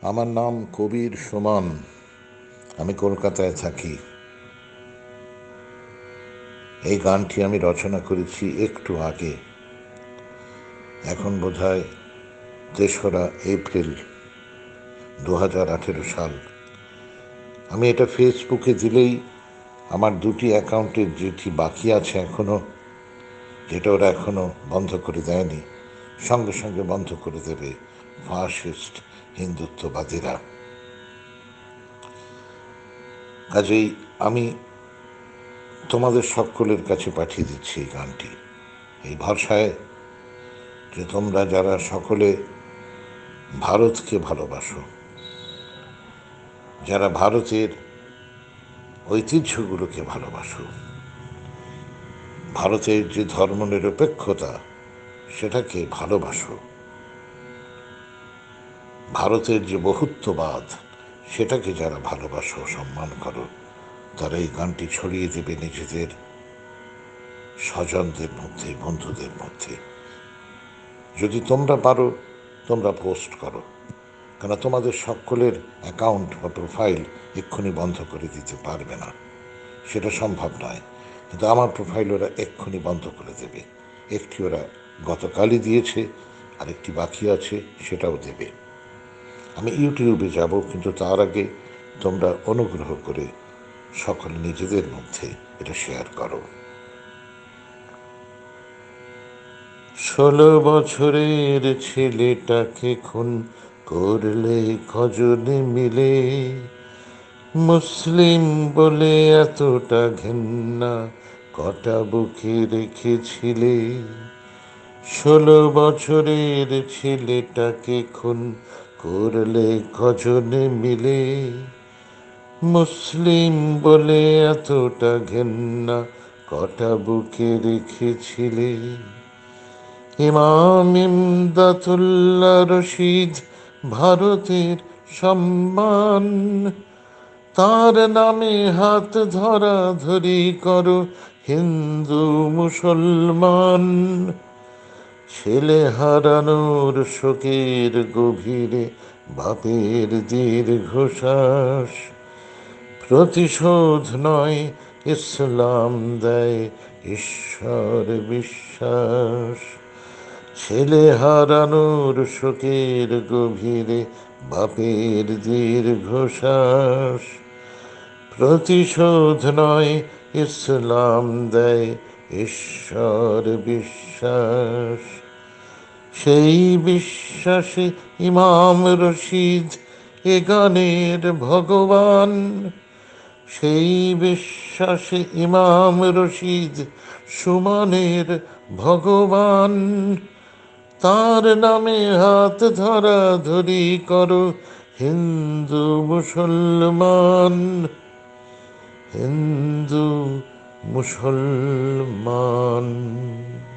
আমার নাম কবির সুমন। আমি কলকাতায় থাকি। এই গানটি আমি রচনা করেছি একটু আগে, এখন বোধহয় ৩রা এপ্রিল 2018 সাল। আমি এটা ফেসবুকে দিলেই আমার দুটি অ্যাকাউন্টের যেটি বাকি আছে এখনো, যেটা ওরা এখনো বন্ধ করে দেয়নি, সঙ্গে সঙ্গে বন্ধ করে দেবে ফাসিস্ট হিন্দুত্ববাদীরা। কাজেই আমি তোমাদের সকলের কাছে পাঠিয়ে দিচ্ছি এই গানটি, এই ভরসায় যে তোমরা যারা সকলে ভারতকে ভালোবাসো, যারা ভারতের ঐতিহ্যগুলোকে ভালোবাসো, ভারতের যে ধর্মনিরপেক্ষতা সেটাকে ভালোবাসো, ভারতের যে বহুত্ববাদ সেটাকে যারা ভালোবাসো, সম্মান করো, তারা এই গানটি ছড়িয়ে দেবে নিজেদের স্বজনদের মধ্যে, বন্ধুদের মধ্যে। যদি তোমরা পারো তোমরা পোস্ট করো, কেন তোমাদের সকলের অ্যাকাউন্ট বা প্রোফাইল এক্ষুনি বন্ধ করে দিতে পারবে না, সেটা সম্ভব নয়। কিন্তু আমার প্রোফাইল ওরা এক্ষুনি বন্ধ করে দেবে। একটি ওরা গতকালই দিয়েছে, আরেকটি বাকি আছে, সেটাও দেবে। আমি ইউটিউবে যাব, কিন্তু তার আগে তোমরা অনুগ্রহ করে সকলে নিজেদের মধ্যে এটা শেয়ার করো। 16 বছরের ছেলেটাকে খুন করলে কজনে মিলে, মুসলিম বলে এতটা ঘেন্না কটা বুকে রেখেছিলে। 16 বছরের ছেলেটাকে খুন করলে কজনে মিলে, মুসলিম বলে এতটা ঘেন্না কটা বুকে রেখেছিলে। ইমাম ইমদাদুল্লাহ রশিদ ভারতের সম্মান, তার নামে হাত ধরাধরি করো হিন্দু মুসলমান। ছেলে হারানোর শোকের গভীরে বাপের দীর্ঘশ্বাস, প্রতিশোধ নয় ইসলাম দেয় ঈশ্বর বিশ্বাস। ছেলে হারানোর শোকের গভীরে বাপের দীর্ঘশ্বাস, প্রতিশোধ নয় ইসলাম দেয় ঈশ্বর বিশ্বাস। সেই বিশ্বাসে ইমাম রশিদ এ গানের ভগবান, সেই বিশ্বাসে ইমাম রশিদ সুমনের ভগবান। তার নামে হাত ধরাধরি করো হিন্দু মুসলমান, হিন্দু মুসলমান।